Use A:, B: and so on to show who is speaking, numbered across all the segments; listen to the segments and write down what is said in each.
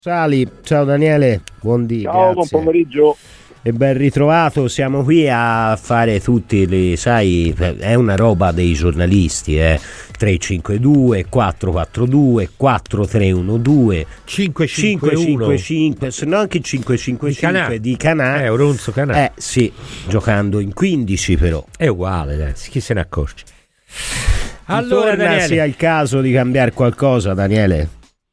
A: Sali, ciao Daniele, buondì.
B: Ciao, buon pomeriggio.
A: E ben ritrovato, siamo qui a fare tutti le, sai, è una roba dei giornalisti, 352, 442, 4312, 555, se no anche 555 di Canà.
C: Oronzo Canà.
A: Sì, giocando in 15 però.
C: È uguale, chi se ne accorge. Allora, Daniele,
A: sia il caso di cambiare qualcosa, Daniele.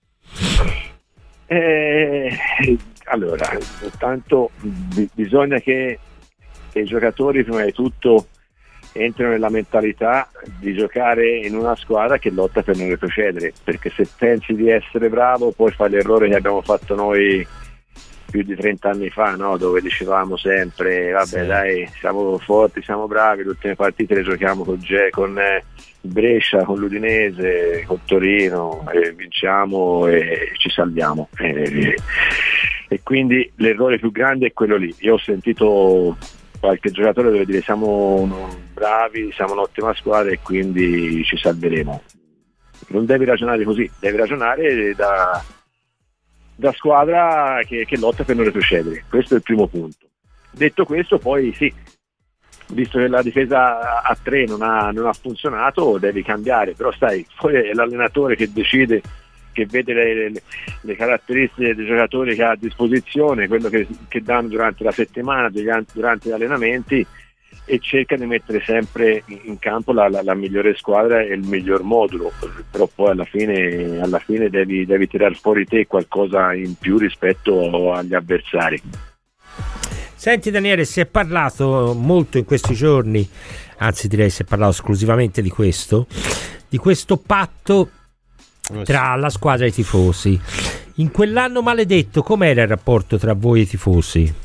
B: Allora, intanto bisogna che i giocatori prima di tutto entrino nella mentalità di giocare in una squadra che lotta per non retrocedere, perché se pensi di essere bravo poi fai l'errore che abbiamo fatto noi più di 30 anni fa, no? Dove dicevamo sempre vabbè dai, siamo forti, siamo bravi, le ultime partite le giochiamo con Brescia, con l'Udinese, con Torino, vinciamo e ci salviamo, e quindi l'errore più grande è quello lì. Io ho sentito qualche giocatore dove dire siamo bravi, siamo un'ottima squadra e quindi ci salveremo. Non devi ragionare così, devi ragionare da squadra che lotta per non retrocedere. Questo è il primo punto. Detto questo, poi sì, visto che la difesa a 3 non ha funzionato, devi cambiare, però sai, poi è l'allenatore che decide, che vede le caratteristiche dei giocatori che ha a disposizione, quello che danno durante la settimana, durante gli allenamenti, e cerca di mettere sempre in campo la migliore squadra e il miglior modulo, però poi alla fine devi tirar fuori te qualcosa in più rispetto agli avversari.
C: Senti Daniele, si è parlato molto in questi giorni, anzi direi si è parlato esclusivamente di questo patto tra la squadra e i tifosi. In quell'anno maledetto com'era il rapporto tra voi e i tifosi?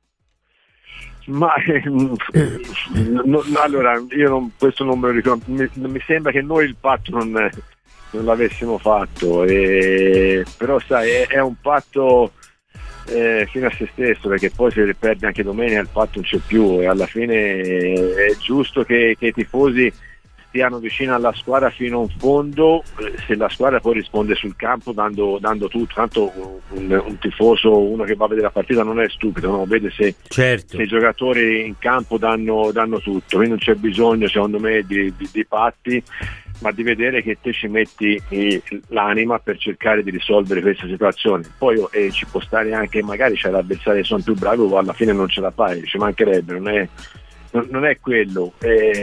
B: Ma allora io questo non me lo ricordo, mi sembra che noi il patto non l'avessimo fatto, però sai è un patto fino a se stesso, perché poi se perde anche domenica il patto non c'è più, e alla fine è giusto che i tifosi stiano vicino alla squadra fino in fondo, se la squadra poi risponde sul campo dando tutto. Tanto un tifoso, uno che va a vedere la partita, non è stupido, no? Vede se i giocatori in campo danno tutto, quindi non c'è bisogno secondo me di patti, ma di vedere che te ci metti l'anima per cercare di risolvere questa situazione. Poi ci può stare anche, magari c'è l'avversario che sono più bravi o alla fine non ce la fai, ci mancherebbe, non è quello.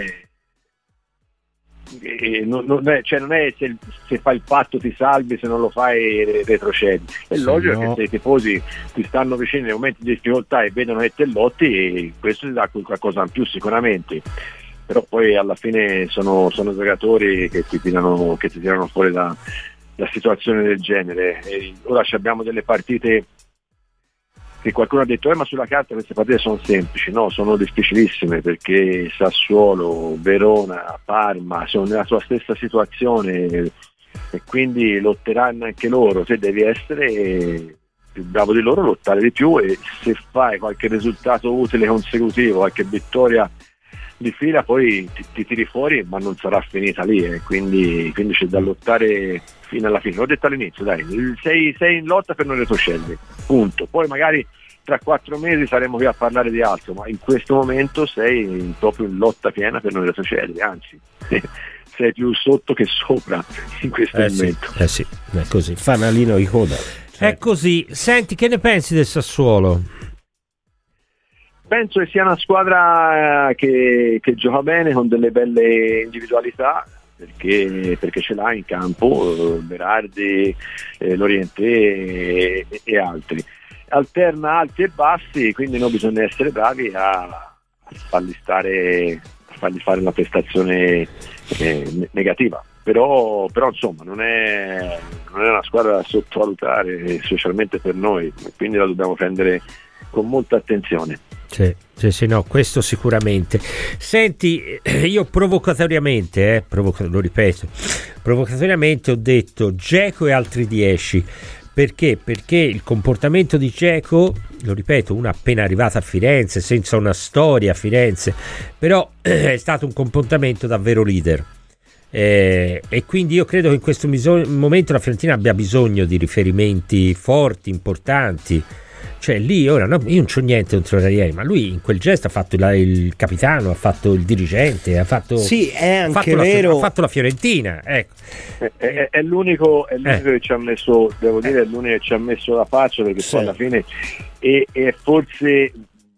B: Non è se fai il patto ti salvi, se non lo fai retrocedi. È logico che se i tifosi ti stanno vicini nei momenti di difficoltà e vedono che te lotti, questo ti dà qualcosa in più sicuramente, però poi alla fine sono giocatori che ti tirano fuori da situazioni del genere. E ora abbiamo delle partite che qualcuno ha detto ma sulla carta queste partite sono semplici. No, sono difficilissime, perché Sassuolo, Verona, Parma sono nella tua stessa situazione e quindi lotteranno anche loro. Se devi essere più bravo di loro, lottare di più, e se fai qualche risultato utile consecutivo, qualche vittoria di fila, poi ti tiri fuori, ma non sarà finita lì, quindi c'è da lottare fino alla fine. L'ho detto all'inizio, dai, sei in lotta per non retrocedere, punto. Poi magari tra 4 mesi saremo qui a parlare di altro, ma in questo momento sei proprio in lotta piena per non retrocedere, anzi sei più sotto che sopra in questo momento.
C: Sì, è così,
A: fanalino di coda,
C: è così. Senti, che ne pensi del Sassuolo?
B: Penso che sia una squadra che gioca bene, con delle belle individualità, perché ce l'ha in campo, Berardi, Lorientè e altri. Alterna alti e bassi, quindi noi bisogna essere bravi a fargli fare una prestazione negativa. Però insomma non è una squadra da sottovalutare, specialmente per noi, quindi la dobbiamo prendere con molta attenzione.
C: Sì, no, questo sicuramente. Senti, io provocatoriamente ho detto Dzeko e altri 10. Perché? Perché il comportamento di Dzeko, lo ripeto, uno appena arrivato a Firenze, senza una storia a Firenze, però è stato un comportamento davvero leader. E quindi io credo che in questo momento la Fiorentina abbia bisogno di riferimenti forti, importanti. Cioè lì ora no, io non c'ho niente contro Ranieri, ma lui in quel gesto ha fatto il capitano, ha fatto il dirigente, ha fatto,
A: sì, è anche
C: ha fatto la Fiorentina, ecco.
B: È l'unico che ci ha messo, devo dire, è l'unico che ci ha messo la faccia, perché poi alla fine e forse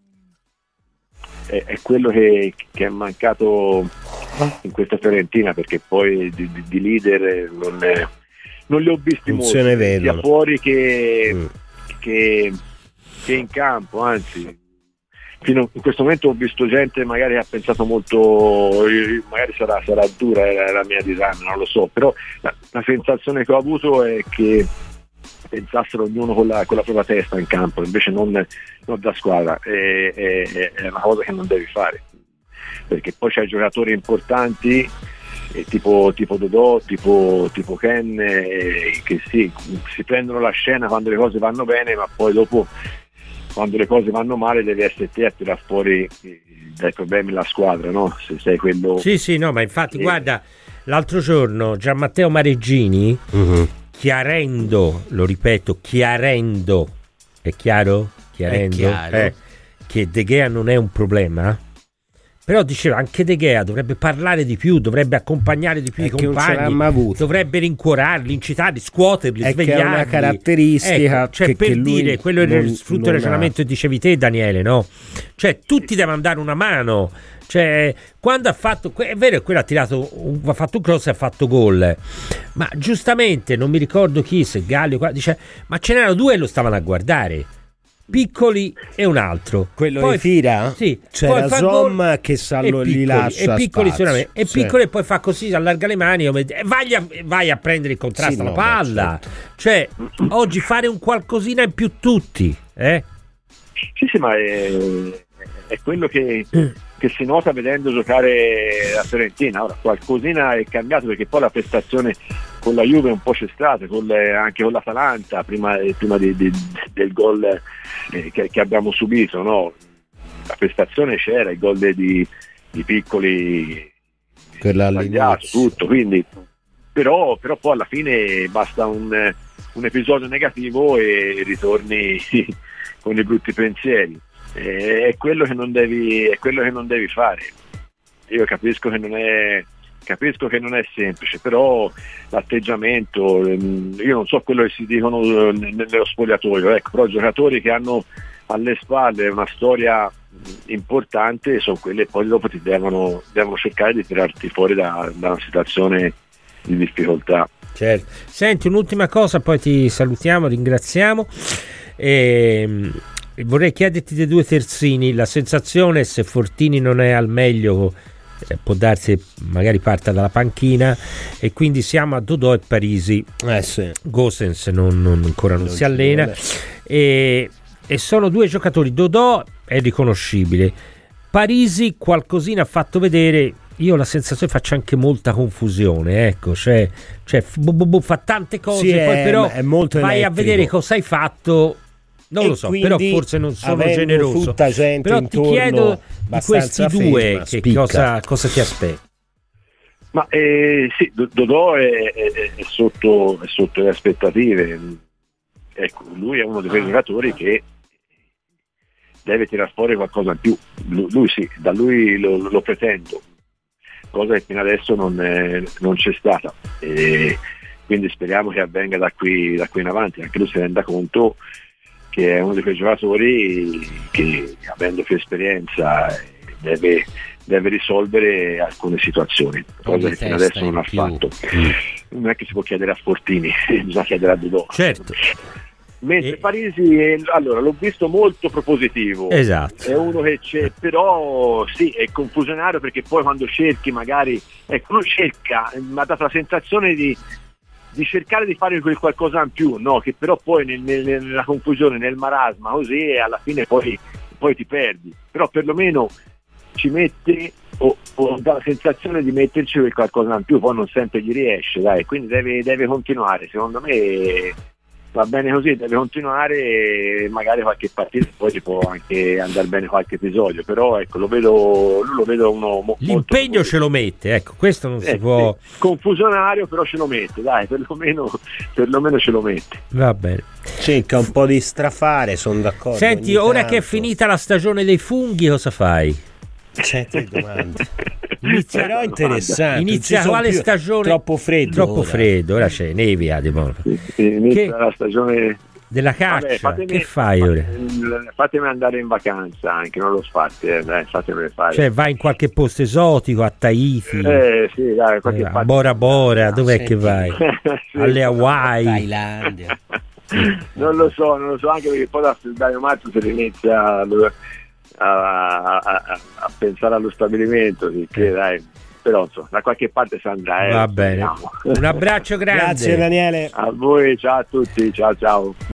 B: è quello che è mancato in questa Fiorentina, perché poi di leader non li ho visti molti, sia fuori che in campo, anzi fino in questo momento ho visto gente magari che ha pensato molto, magari sarà dura la mia disamina, non lo so, però la sensazione che ho avuto è che pensassero ognuno con la propria testa in campo, invece non da squadra. È una cosa che non devi fare, perché poi c'hai giocatori importanti tipo Dodò, tipo Ken, che si prendono la scena quando le cose vanno bene, ma poi dopo quando le cose vanno male devi essere te a tirare fuori dai problemi la squadra, no? Se sei quello.
C: Sì, no, ma infatti guarda, l'altro giorno Gianmatteo Mareggini, chiarendo, lo ripeto, è chiaro? Che De Gea non è un problema, però diceva anche De Gea dovrebbe parlare di più, dovrebbe accompagnare di più i compagni, dovrebbe rincuorarli, incitarli, scuoterli, svegliarli.
A: Che è una caratteristica,
C: ecco, cioè per dire, quello è il frutto del ragionamento che dicevi te, Daniele, no? Cioè tutti devono dare una mano. Cioè, quando ha fatto, è vero che quello ha fatto un cross e ha fatto gol, ma giustamente non mi ricordo chi, se Gallio dice, ma ce n'erano due e lo stavano a guardare, Piccoli e un altro,
A: quello poi Fira?
C: Sì,
A: c'era Zom che li lascia
C: e Piccoli
A: spazio,
C: e Piccoli, e poi fa così, allarga le mani e vai a prendere il contrasto alla palla, cioè oggi fare un qualcosina in più tutti,
B: Sì, ma è quello che si nota vedendo giocare la Fiorentina. Ora qualcosina è cambiato, perché poi la prestazione con la Juve un po' c'è stata, anche con l'Atalanta prima del gol che abbiamo subito, no? La prestazione c'era, il gol di Piccoli sbagliato, tutto, quindi però poi alla fine basta un episodio negativo e ritorni con i brutti pensieri. È quello che non devi fare. Io capisco che non è semplice, però l'atteggiamento, io non so quello che si dicono nello spogliatoio, ecco, però giocatori che hanno alle spalle una storia importante sono quelli che poi dopo ti devono cercare di tirarti fuori da una situazione di difficoltà.
C: Certo. Senti, un'ultima cosa, poi ti salutiamo, ringraziamo. Vorrei chiederti dei due terzini, la sensazione, se Fortini non è al meglio, può darsi magari parta dalla panchina, e quindi siamo a Dodò e Parisi.
A: Sì.
C: Gosens ancora non si allena, e sono due giocatori. Dodò è riconoscibile, Parisi qualcosina ha fatto vedere. Io ho la sensazione faccia anche molta confusione, ecco, cioè fa tante cose, poi però
A: è molto
C: vai
A: elettrico.
C: A vedere cosa hai fatto. Non lo so, però forse non sono generoso. Però ti chiedo di questi due che cosa ti aspetti?
B: Ma sì, Dodò è sotto le aspettative. Ecco, lui è uno di quei giocatori che deve tirar fuori qualcosa in più. Lui sì, da lui lo pretendo, cosa che fino adesso non c'è stata. Quindi speriamo che avvenga da qui in avanti, anche lui si renda conto che è uno di quei giocatori che, avendo più esperienza, deve risolvere alcune situazioni, cosa che fino adesso non ha fatto. Non è che si può chiedere a Fortini, bisogna chiedere a Dodò.
C: Certo.
B: Mentre Parisi, allora, l'ho visto molto propositivo.
C: Esatto.
B: È uno che c'è, però sì, è confusionario, perché poi quando cerchi magari, ecco, non cerca, mi ha dato la sensazione di cercare di fare quel qualcosa in più, no? Che però poi nella confusione, nel marasma, così, e alla fine poi ti perdi. Però perlomeno ci mette o dà la sensazione di metterci quel qualcosa in più, poi non sempre gli riesce, dai, quindi deve continuare. Secondo me va bene così, deve continuare e magari qualche partita poi ci può anche andare bene qualche episodio, però ecco, lo vedo uno
C: l'impegno
B: molto,
C: ce lo mette, ecco, questo non si può.
B: Sì, confusionario, però ce lo mette, dai, perlomeno ce lo mette.
C: Va bene.
A: Cerca un po' di strafare, sono d'accordo.
C: Senti, ora che è finita la stagione dei funghi, cosa fai?
A: Senti domande.
C: Però
A: interessante.
C: Inizia quale stagione?
A: Troppo freddo.
C: Ora c'è nevia di modo.
B: Inizia la stagione
C: della caccia.
B: Vabbè,
C: che fai ora?
B: Fatemi andare in vacanza anche, non lo fate, dai, fatemene fare.
C: Cioè vai in qualche posto esotico, a Tahiti,
B: sì, dai, qualche
C: a Bora Bora, dov'è che vai?
B: Sì,
C: alle Hawaii,
A: Thailandia.
B: non lo so, anche perché poi da marzo si inizia a pensare allo stabilimento, che dai, però insomma da qualche parte si andrà.
C: Va bene, un abbraccio grande.
A: Grazie Daniele.
B: A voi, ciao a tutti, ciao.